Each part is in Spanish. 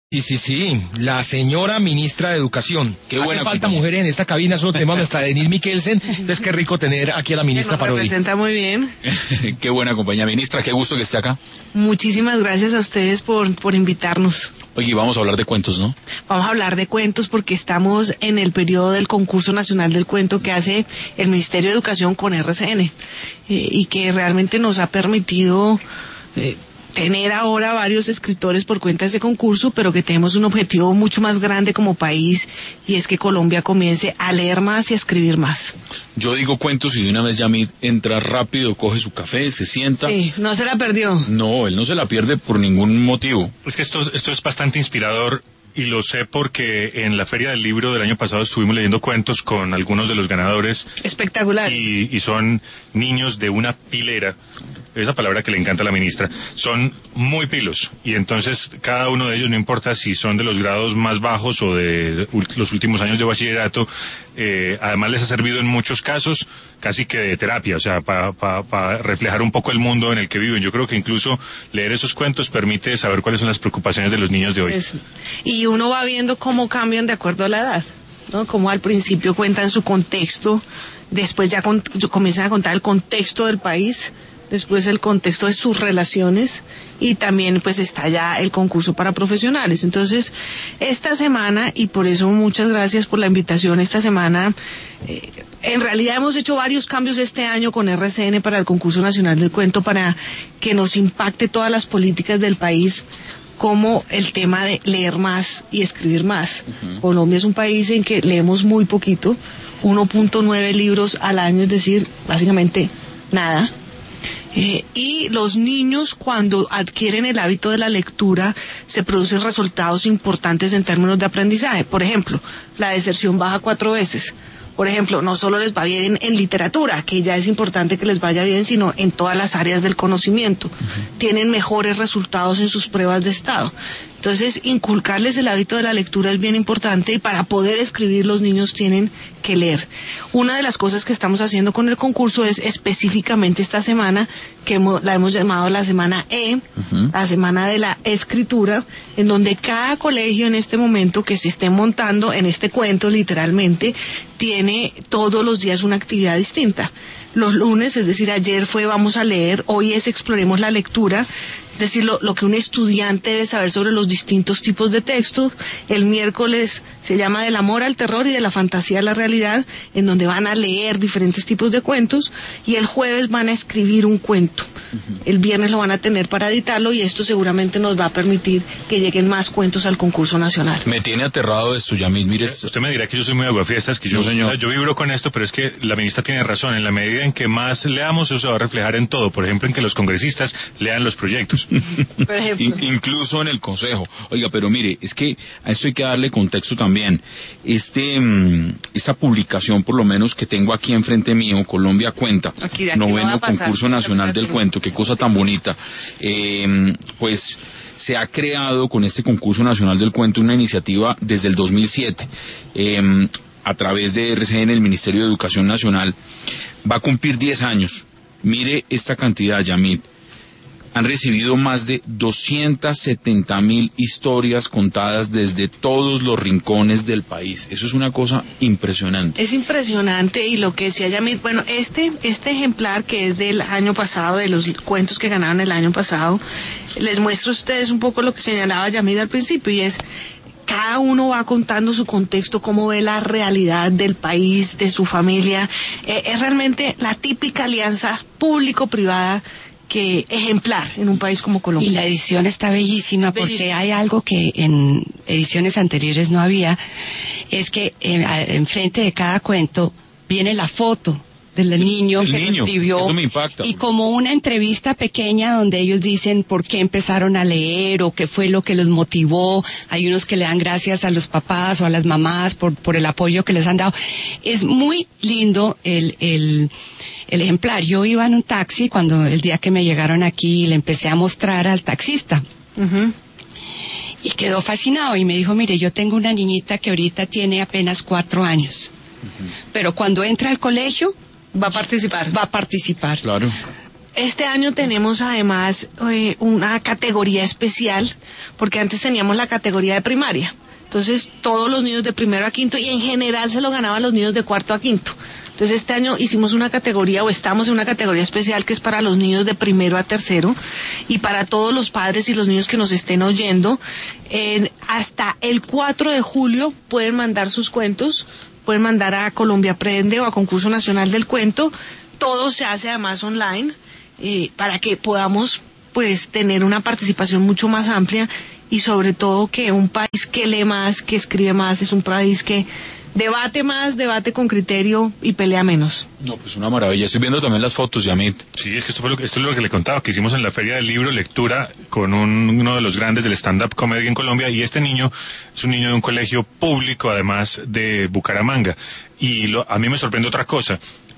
Sí, la señora ministra de Educación. Qué Hace buena falta compañía. mujeres en esta cabina, solo tenemos nuestra Denise Mikkelsen, entonces qué rico tener aquí a la ministra Nos Parodi. representa muy bien. Qué buena compañía. Ministra, qué gusto que esté acá. Muchísimas gracias a ustedes por invitarnos. Oye, vamos a hablar de cuentos, ¿no? Vamos a hablar de cuentos porque estamos en el periodo del concurso nacional del cuento que hace el Ministerio de Educación con RCN y que realmente nos ha permitido tener ahora varios escritores por cuenta de ese concurso, pero que tenemos un objetivo mucho más grande como país, y es que Colombia comience a leer más y a escribir más. Yo digo cuentos y de una vez Yamid entra rápido, coge su café, se sienta. Sí, no se la perdió. No, él no se la pierde por ningún motivo. Es que esto es bastante inspirador y lo sé porque en la Feria del Libro del año pasado estuvimos leyendo cuentos con algunos de los ganadores. Espectacular. Y son niños de una pilera, esa palabra que le encanta a la ministra, son muy pilos, y entonces cada uno de ellos, no importa si son de los grados más bajos o de los últimos años de bachillerato, además les ha servido en muchos casos casi que de terapia, o sea, para reflejar un poco el mundo en el que viven. Yo creo que incluso leer esos cuentos permite saber cuáles son las preocupaciones de los niños de hoy. Y uno va viendo cómo cambian de acuerdo a la edad, ¿no? Como al principio cuentan su contexto, después ya comienzan a contar el contexto del país, después el contexto de sus relaciones, y también pues está ya el concurso para profesionales. Entonces, esta semana, y por eso muchas gracias por la invitación, esta semana, en realidad hemos hecho varios cambios este año con RCN para el concurso nacional del cuento, para que nos impacte todas las políticas del país, como el tema de leer más y escribir más. Colombia es un país en que leemos muy poquito, 1.9 libros al año, es decir, básicamente nada. Y los niños, cuando adquieren el hábito de la lectura, se producen resultados importantes en términos de aprendizaje. Por ejemplo, la deserción baja 4 veces. Por ejemplo, no solo les va bien en literatura, que ya es importante que les vaya bien, sino en todas las áreas del conocimiento. Tienen mejores resultados en sus pruebas de estado. Entonces, inculcarles el hábito de la lectura es bien importante, y para poder escribir los niños tienen que leer. Una de las cosas que estamos haciendo con el concurso es específicamente esta semana, que la hemos llamado la semana la semana de la escritura, en donde cada colegio en este momento que se esté montando en este cuento literalmente, tiene todos los días una actividad distinta. Los lunes, es decir, ayer fue vamos a leer, hoy es exploremos la lectura, es decir, lo que un estudiante debe saber sobre los distintos tipos de textos. El miércoles se llama del amor al terror y de la fantasía a la realidad, en donde van a leer diferentes tipos de cuentos, y el jueves van a escribir un cuento. El viernes lo van a tener para editarlo, y esto seguramente nos va a permitir que lleguen más cuentos al concurso nacional. Me tiene aterrado esto, Yamid, mire. Usted me dirá que yo soy muy aguafiestas, que yo, No, señor. o sea, yo vibro con esto, pero es que la ministra tiene razón. En la medida en que más leamos, eso se va a reflejar en todo. Por ejemplo, en que los congresistas lean los proyectos. Por ejemplo. Incluso en el consejo. Oiga, pero mire, es que a esto hay que darle contexto también. Esta publicación, por lo menos que tengo aquí enfrente mío, Colombia Cuenta, Aquí no va noveno a pasar. concurso nacional del cuento, qué cosa tan bonita. Pues se ha creado con este concurso nacional del cuento una iniciativa desde el 2007. A través de RCN, el Ministerio de Educación Nacional, va a cumplir 10 años. Mire esta cantidad, Yamid. Han recibido más de 270,000 historias contadas desde todos los rincones del país. Eso es una cosa impresionante. Es impresionante, y lo que decía Yamid, bueno, este ejemplar que es del año pasado, de los cuentos que ganaron el año pasado, les muestro a ustedes un poco lo que señalaba Yamid al principio, y es: cada uno va contando su contexto, cómo ve la realidad del país, de su familia. Es realmente la típica alianza público-privada que ejemplar en un país como Colombia. Y la edición está bellísima, porque hay algo que en ediciones anteriores no había, es que enfrente de cada cuento viene la foto del niño que lo escribió, eso me impacta. y como una entrevista pequeña donde ellos dicen por qué empezaron a leer o qué fue lo que los motivó. Hay unos que le dan gracias a los papás o a las mamás por el apoyo que les han dado. Es muy lindo el ejemplar. Yo iba en un taxi cuando el día que me llegaron aquí, le empecé a mostrar al taxista. Y quedó fascinado y me dijo: mire, yo tengo una niñita que ahorita tiene apenas 4 años, pero cuando entra al colegio Va a participar. va a participar. Claro. Este año tenemos además una categoría especial, porque antes teníamos la categoría de primaria. Entonces, todos los niños de primero a quinto, y en general se lo ganaban los niños de cuarto a quinto. Entonces, este año hicimos una categoría, o estamos en una categoría especial, que es para los niños de primero a tercero, y para todos los padres y los niños que nos estén oyendo. Hasta el 4 de julio pueden mandar sus cuentos, pueden mandar a Colombia Aprende o a Concurso Nacional del Cuento. Todo se hace además online, para que podamos pues tener una participación mucho más amplia, y sobre todo que un país que lee más, que escribe más, es un país que debate más, debate con criterio y pelea menos. No, pues una maravilla. Estoy viendo también las fotos, Yamit. Sí, es que esto es lo que le contaba, que hicimos en la Feria del Libro lectura con uno de los grandes del stand-up comedy en Colombia, y este niño es un niño de un colegio público, además de Bucaramanga. Y a mí me sorprende otra cosa,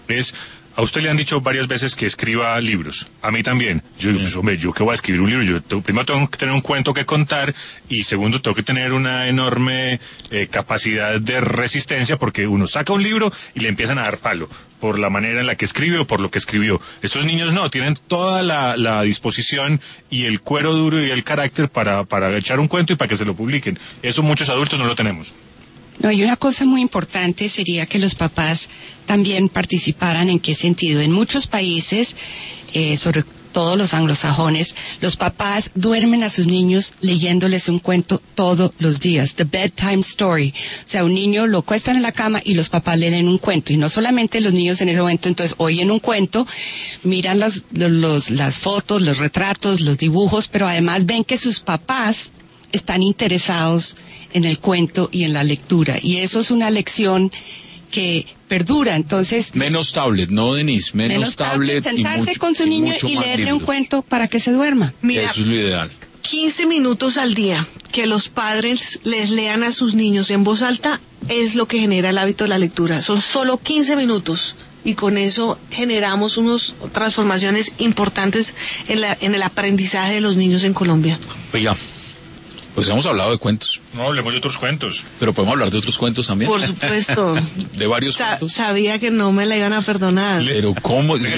a usted le han dicho varias veces que escriba libros, a mí también. Yo digo, pues hombre, ¿yo qué voy a escribir un libro? Primero tengo que tener un cuento que contar, y segundo tengo que tener una enorme capacidad de resistencia, porque uno saca un libro y le empiezan a dar palo por la manera en la que escribe o por lo que escribió. Estos niños no, tienen toda la disposición y el cuero duro y el carácter para echar un cuento y para que se lo publiquen. Eso muchos adultos no lo tenemos. No, y una cosa muy importante sería que los papás también participaran. ¿En qué sentido? En muchos países, sobre todo los anglosajones, los papás duermen a sus niños leyéndoles un cuento todos los días, the bedtime story. O sea, un niño lo cuestan en la cama y los papás le leen un cuento. Y no solamente los niños en ese momento, entonces oyen un cuento, miran las fotos, los retratos, los dibujos, pero además ven que sus papás están interesados en el cuento y en la lectura, y eso es una lección que perdura. Entonces, menos tablet, ¿no, Denise? Menos tablet, sentarse con su niño y leerle un cuento para que se duerma. Mira, eso es lo ideal. 15 minutos al día que los padres les lean a sus niños en voz alta es lo que genera el hábito de la lectura. Son solo 15 minutos. Y con eso generamos unas transformaciones importantes en el aprendizaje de los niños en Colombia. Oiga, pues hemos hablado de cuentos. No hablemos de otros cuentos. Pero podemos hablar de otros cuentos también. Por supuesto. De varios cuentos. Sabía que no me la iban a perdonar. Pero ¿cómo? ¿Me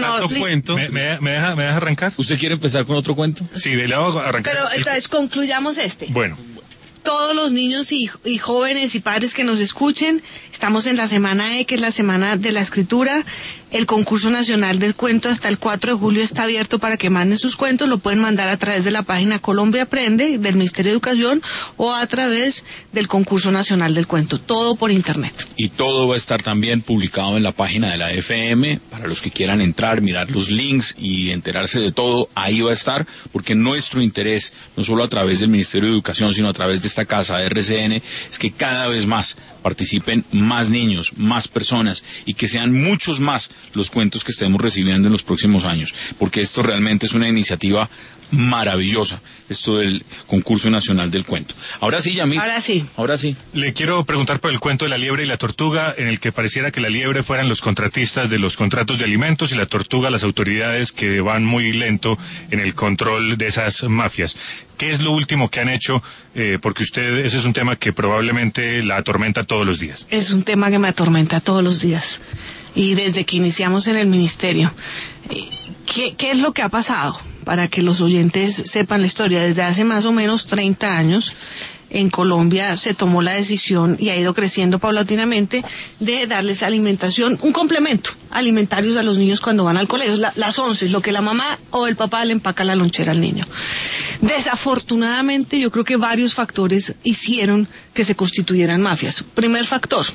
deja arrancar? ¿Usted quiere empezar con otro cuento? Sí, le hago arrancar. Pero entonces concluyamos este. Bueno. Todos los niños y jóvenes y padres que nos escuchen, estamos en la semana que es la semana de la escritura. El concurso nacional del cuento hasta el 4 de julio está abierto para que manden sus cuentos. Lo pueden mandar a través de la página Colombia Aprende del Ministerio de Educación, o a través del concurso nacional del cuento, todo por internet. Y todo va a estar también publicado en la página de la FM para los que quieran entrar, mirar los links y enterarse de todo. Ahí va a estar, porque nuestro interés, no solo a través del Ministerio de Educación, sino a través de esta casa de RCN, es que cada vez más participen más niños, más personas, y que sean muchos más los cuentos que estemos recibiendo en los próximos años, porque esto realmente es una iniciativa maravillosa, esto del concurso nacional del cuento. Ahora sí, Yamit. Ahora sí. Le quiero preguntar por el cuento de la liebre y la tortuga, en el que pareciera que la liebre fueran los contratistas de los contratos de alimentos y la tortuga las autoridades que van muy lento en el control de esas mafias. ¿Qué es lo último que han hecho? Porque ese es un tema que probablemente la atormenta todos los días. Es un tema que me atormenta todos los días. Y desde que iniciamos en el ministerio, ¿qué es lo que ha pasado? Para que los oyentes sepan la historia, desde hace más o menos 30 años, en Colombia se tomó la decisión, y ha ido creciendo paulatinamente, de darles alimentación, un complemento alimentarios a los niños cuando van al colegio, las 11, lo que la mamá o el papá le empaca la lonchera al niño. Desafortunadamente, yo creo que varios factores hicieron que se constituyeran mafias. Primer factor,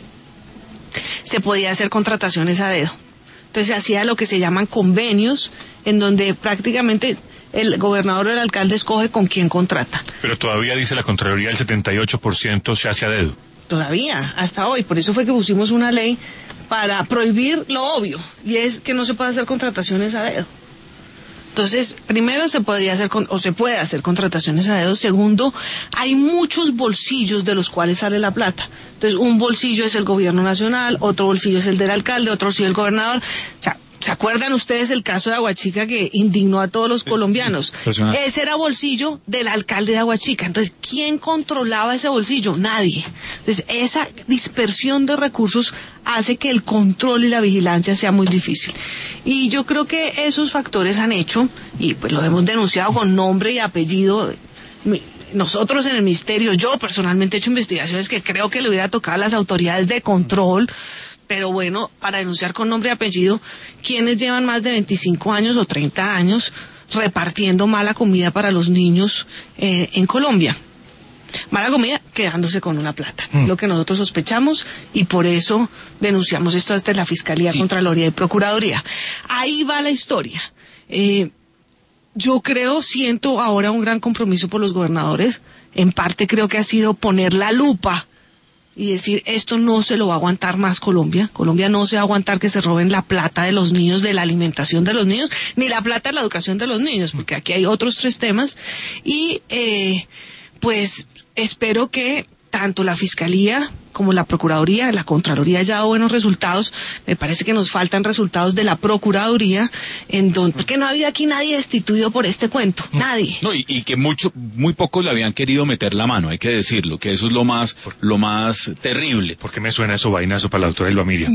se podía hacer contrataciones a dedo. Entonces se hacía lo que se llaman convenios, en donde prácticamente el gobernador o el alcalde escoge con quién contrata. Pero todavía dice la Contraloría, el 78% se hace a dedo. Todavía, hasta hoy. Por eso fue que pusimos una ley para prohibir lo obvio, y es que no se puede hacer contrataciones a dedo. Entonces, primero se puede hacer contrataciones a dedo. Segundo, hay muchos bolsillos de los cuales sale la plata. Entonces, un bolsillo es el gobierno nacional, otro bolsillo es el del alcalde, otro bolsillo el gobernador. O sea, ¿Se acuerdan ustedes el caso de Aguachica que indignó a todos los colombianos? Ese era bolsillo del alcalde de Aguachica. Entonces, ¿quién controlaba ese bolsillo? Nadie. Entonces, esa dispersión de recursos hace que el control y la vigilancia sea muy difícil. Y yo creo que esos factores han hecho, y pues lo hemos denunciado con nombre y apellido. Nosotros en el ministerio, yo personalmente he hecho investigaciones que creo que le hubiera tocado a las autoridades de control, pero bueno, para denunciar con nombre y apellido, quienes llevan más de 25 años o 30 años repartiendo mala comida para los niños en Colombia. Mala comida quedándose con una plata, lo que nosotros sospechamos, y por eso denunciamos esto ante la Fiscalía, Contraloría y Procuraduría. Ahí va la historia. Yo siento ahora un gran compromiso por los gobernadores. En parte creo que ha sido poner la lupa y decir, esto no se lo va a aguantar más Colombia. Colombia no se va a aguantar que se roben la plata de los niños, de la alimentación de los niños, ni la plata de la educación de los niños, porque aquí hay otros 3 temas. Y pues espero que tanto la Fiscalía como la Procuraduría, la Contraloría ya ha dado buenos resultados. Me parece que nos faltan resultados de la Procuraduría, porque no ha habido aquí nadie destituido por este cuento, nadie. No, y que muy pocos le habían querido meter la mano, hay que decirlo, que eso es lo más terrible. ¿Por qué me suena eso vainazo para la doctora Elba Miriam?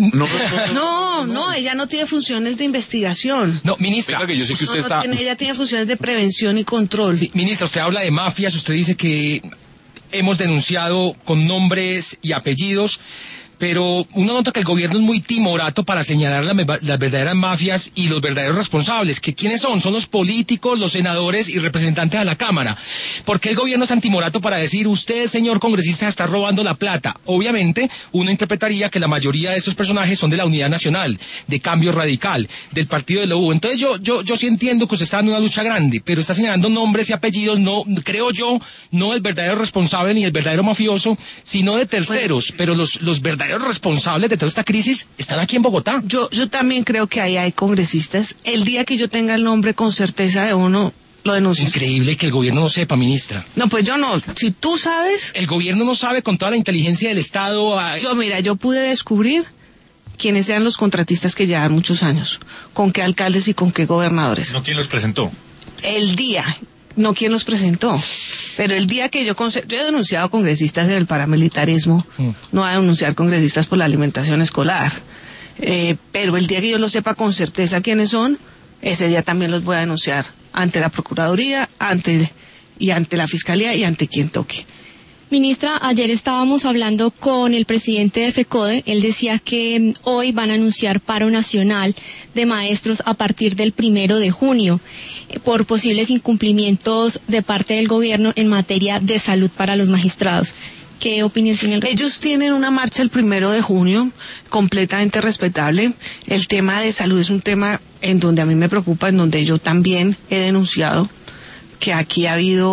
No, ella no tiene funciones de investigación. No, ministra. Venga, que yo sé que usted ella tiene funciones de prevención y control. Sí, ministra, usted habla de mafias, usted dice que hemos denunciado con nombres y apellidos, pero uno nota que el gobierno es muy timorato para señalar las verdaderas mafias y los verdaderos responsables. ¿Que quiénes son? Son los políticos, los senadores y representantes a la Cámara. ¿Por qué el gobierno es tan timorato para decir, usted, señor congresista, está robando la plata? Obviamente, uno interpretaría que la mayoría de estos personajes son de la Unidad Nacional, de Cambio Radical, del partido de la U. Entonces yo sí entiendo que usted está en una lucha grande, pero está señalando nombres y apellidos, no, creo yo, no el verdadero responsable ni el verdadero mafioso, sino de terceros, pero los verdaderos responsables de toda esta crisis están aquí en Bogotá. Yo también creo que ahí hay congresistas. El día que yo tenga el nombre con certeza de uno, lo denuncio. Increíble que el gobierno no sepa, ministra. No, pues yo no. Si tú sabes... El gobierno no sabe con toda la inteligencia del Estado... Yo pude descubrir quiénes eran los contratistas que llevan muchos años, con qué alcaldes y con qué gobernadores. ¿No quién los presentó? El día... No quién los presentó, pero el día que yo he denunciado congresistas en el paramilitarismo, no voy a denunciar congresistas por la alimentación escolar, pero el día que yo lo sepa con certeza quiénes son, ese día también los voy a denunciar ante la Procuraduría, ante la Fiscalía y ante quien toque. Ministra, ayer estábamos hablando con el presidente de FECODE. Él decía que hoy van a anunciar paro nacional de maestros a partir del 1 de junio por posibles incumplimientos de parte del gobierno en materia de salud para los magistrados. ¿Qué opinión tiene el respecto? Ellos tienen una marcha el 1 de junio, completamente respetable. El tema de salud es un tema en donde a mí me preocupa, en donde yo también he denunciado que aquí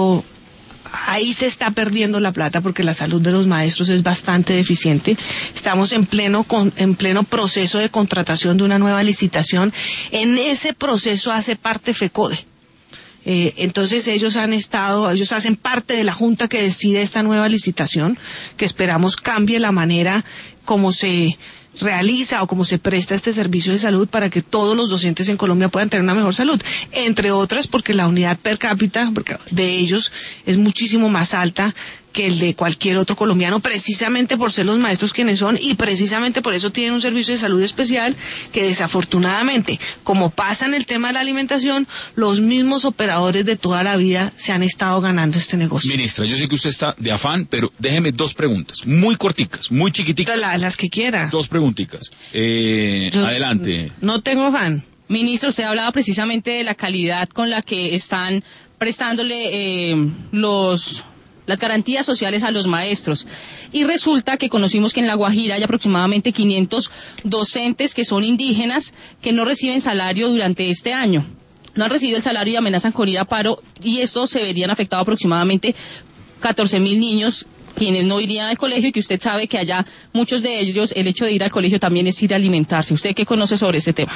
ahí se está perdiendo la plata porque la salud de los maestros es bastante deficiente. Estamos en pleno proceso de contratación de una nueva licitación. En ese proceso hace parte FECODE. Entonces ellos hacen parte de la junta que decide esta nueva licitación, que esperamos cambie la manera como se realiza o como se presta este servicio de salud para que todos los docentes en Colombia puedan tener una mejor salud, entre otras porque la unidad per cápita de ellos es muchísimo más alta que el de cualquier otro colombiano, precisamente por ser los maestros quienes son y precisamente por eso tienen un servicio de salud especial que desafortunadamente, como pasa en el tema de la alimentación, los mismos operadores de toda la vida se han estado ganando este negocio. Ministra, yo sé que usted está de afán, pero déjeme 2 preguntas, muy corticas, muy chiquiticas. Las que quiera. 2 preguntitas. Adelante. No tengo afán. Ministro, usted hablaba precisamente de la calidad con la que están prestándole las garantías sociales a los maestros. Y resulta que conocimos que en La Guajira hay aproximadamente 500 docentes que son indígenas que no reciben salario durante este año. No han recibido el salario y amenazan con ir a paro, y esto se verían afectado aproximadamente 14,000 niños quienes no irían al colegio, y que usted sabe que allá muchos de ellos el hecho de ir al colegio también es ir a alimentarse. ¿Usted qué conoce sobre ese tema?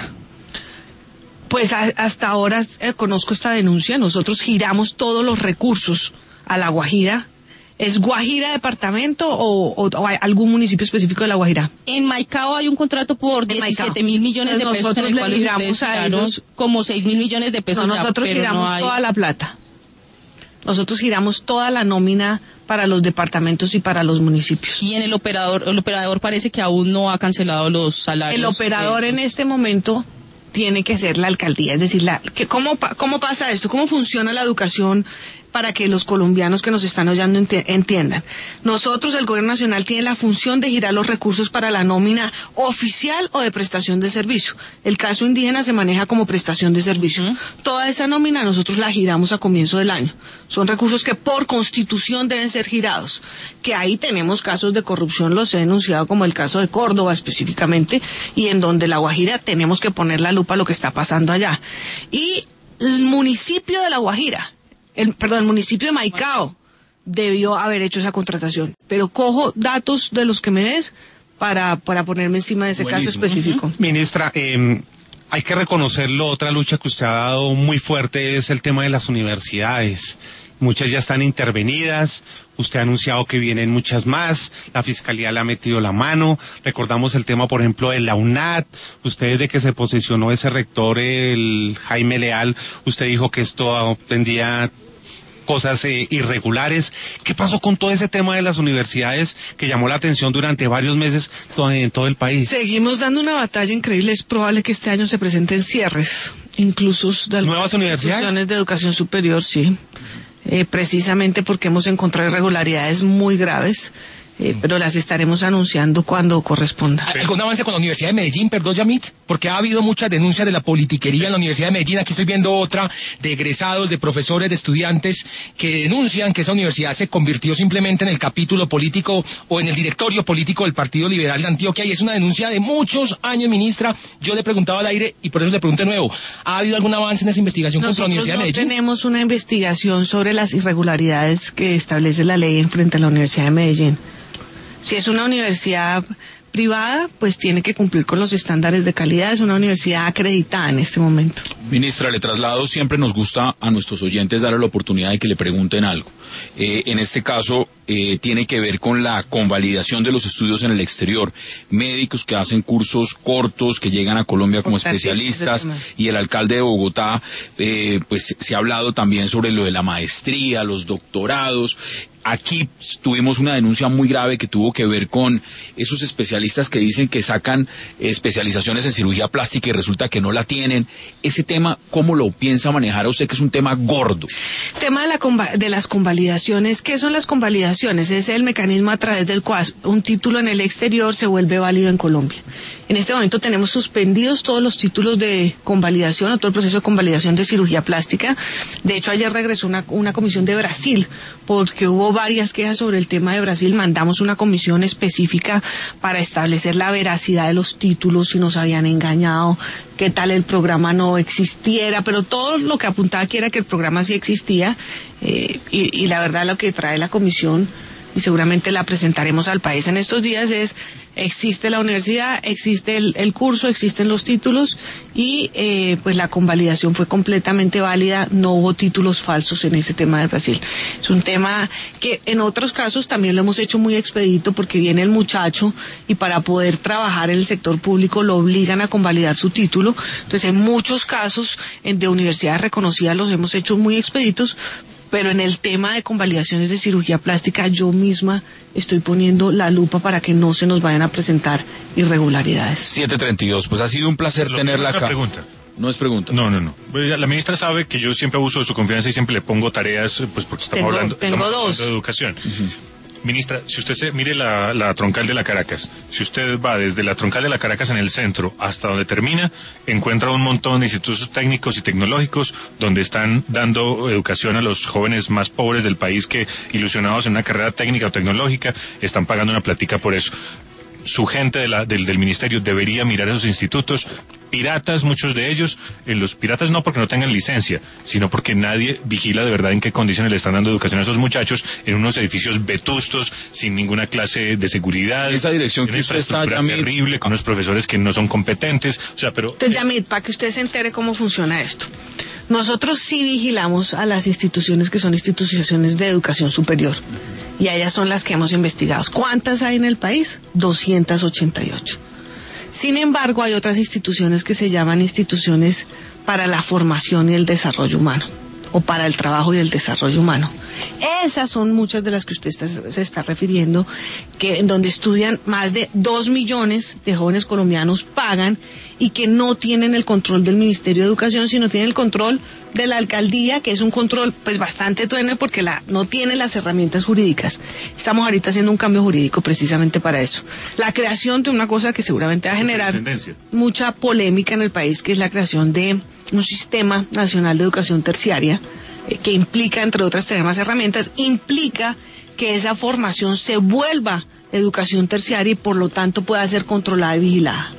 Pues hasta ahora conozco esta denuncia. Nosotros giramos todos los recursos a La Guajira ¿Es Guajira departamento o hay algún municipio específico de La Guajira? En Maicao hay un contrato por 17.000 millones de pesos en el cual ustedes giraron como 6.000 millones de pesos. No, nosotros giramos toda la plata. Nosotros giramos toda la nómina para los departamentos y para los municipios. Y en el operador parece que aún no ha cancelado los salarios. El operador en este momento tiene que ser la alcaldía, es decir, ¿cómo pasa esto? ¿Cómo funciona la educación para que los colombianos que nos están oyendo entiendan? Nosotros, el Gobierno Nacional, tiene la función de girar los recursos para la nómina oficial o de prestación de servicio. El caso indígena se maneja como prestación de servicio. Toda esa nómina nosotros la giramos a comienzo del año. Son recursos que por constitución deben ser girados. Que ahí tenemos casos de corrupción, los he denunciado, como el caso de Córdoba específicamente, y en donde La Guajira tenemos que poner la lupa a lo que está pasando allá. Y el municipio de La Guajira, el municipio de Maicao debió haber hecho esa contratación, pero cojo datos de los que me des para ponerme encima de ese caso específico. Ministra, hay que reconocerlo, otra lucha que usted ha dado muy fuerte es el tema de las universidades. Muchas ya están intervenidas, usted ha anunciado que vienen muchas más, la Fiscalía le ha metido la mano, recordamos el tema, por ejemplo, de la UNAD, usted desde que se posesionó ese rector, el Jaime Leal, usted dijo que esto tendría cosas irregulares. ¿Qué pasó con todo ese tema de las universidades que llamó la atención durante varios meses en todo el país? Seguimos dando una batalla increíble, es probable que este año se presenten cierres, incluso de nuevas instituciones de educación superior, sí. Precisamente porque hemos encontrado irregularidades muy graves, pero las estaremos anunciando cuando corresponda. ¿Algún avance con la Universidad de Medellín, perdón, Yamit? Porque ha habido muchas denuncias de la politiquería en la Universidad de Medellín. Aquí estoy viendo otra de egresados, de profesores, de estudiantes que denuncian que esa universidad se convirtió simplemente en el capítulo político o en el directorio político del Partido Liberal de Antioquia, y es una denuncia de muchos años, ministra. Yo le preguntaba al aire y por eso le pregunto de nuevo, ¿ha habido algún avance en esa investigación contra la Universidad de Medellín? Nosotros tenemos una investigación sobre las irregularidades que establece la ley en frente a la Universidad de Medellín. Si es una universidad privada, pues tiene que cumplir con los estándares de calidad. Es una universidad acreditada en este momento. Ministra, le traslado, siempre nos gusta a nuestros oyentes darle la oportunidad de que le pregunten algo. En este caso, tiene que ver con la convalidación de los estudios en el exterior. Médicos que hacen cursos cortos, que llegan a Colombia como especialistas, y el alcalde de Bogotá, pues se ha hablado también sobre lo de la maestría, los doctorados. Aquí tuvimos una denuncia muy grave que tuvo que ver con esos especialistas que dicen que sacan especializaciones en cirugía plástica y resulta que no la tienen. Ese tema, ¿cómo lo piensa manejar a usted, que es un tema gordo? Tema de las convalidaciones. ¿Qué son las convalidaciones? Es el mecanismo a través del cual un título en el exterior se vuelve válido en Colombia. En este momento tenemos suspendidos todos los títulos de convalidación o todo el proceso de convalidación de cirugía plástica. De hecho, ayer regresó una comisión de Brasil porque hubo varias quejas sobre el tema de Brasil. Mandamos una comisión específica para establecer la veracidad de los títulos, si nos habían engañado, qué tal el programa no existiera, pero todo lo que apuntaba aquí era que el programa sí existía, y la verdad lo que trae la comisión, y seguramente la presentaremos al país en estos días, es: existe la universidad, existe el curso, existen los títulos, y pues la convalidación fue completamente válida, no hubo títulos falsos en ese tema de Brasil. Es un tema que en otros casos también lo hemos hecho muy expedito, porque viene el muchacho y para poder trabajar en el sector público lo obligan a convalidar su título. Entonces, en muchos casos de universidades reconocidas los hemos hecho muy expeditos, pero en el tema de convalidaciones de cirugía plástica yo misma estoy poniendo la lupa para que no se nos vayan a presentar irregularidades. 7:32, pues ha sido un placer tenerla acá. Pregunta. No es pregunta. No. La ministra sabe que yo siempre abuso de su confianza y siempre le pongo tareas, pues porque estamos hablando de educación. Ministra, si usted mire la troncal de la Caracas, si usted va desde la troncal de la Caracas en el centro hasta donde termina, encuentra un montón de institutos técnicos y tecnológicos donde están dando educación a los jóvenes más pobres del país que, ilusionados en una carrera técnica o tecnológica, están pagando una platica por eso. Su gente del ministerio debería mirar esos institutos, piratas muchos de ellos, los piratas no porque no tengan licencia, sino porque nadie vigila de verdad en qué condiciones le están dando educación a esos muchachos, en unos edificios vetustos, sin ninguna clase de seguridad, esa dirección que usted está, terrible, con unos profesores que no son competentes, o sea, pero... Entonces, Yamit, para que usted se entere cómo funciona esto. Nosotros sí vigilamos a las instituciones que son instituciones de educación superior, y a ellas son las que hemos investigado. ¿Cuántas hay en el país? 288. Sin embargo, hay otras instituciones que se llaman instituciones para la formación y el desarrollo humano, o para el trabajo y el desarrollo humano. Esas son muchas de las que usted se está refiriendo, que en donde estudian más de 2 millones de jóvenes colombianos, pagan, y que no tienen el control del Ministerio de Educación, sino tienen el control de la alcaldía, que es un control pues bastante tuene, porque no tiene las herramientas jurídicas. Estamos ahorita haciendo un cambio jurídico precisamente para eso. La creación de una cosa que seguramente va a generar mucha polémica en el país, que es la creación de un sistema nacional de educación terciaria, que implica, entre otras, tener más herramientas, implica que esa formación se vuelva educación terciaria y por lo tanto pueda ser controlada y vigilada.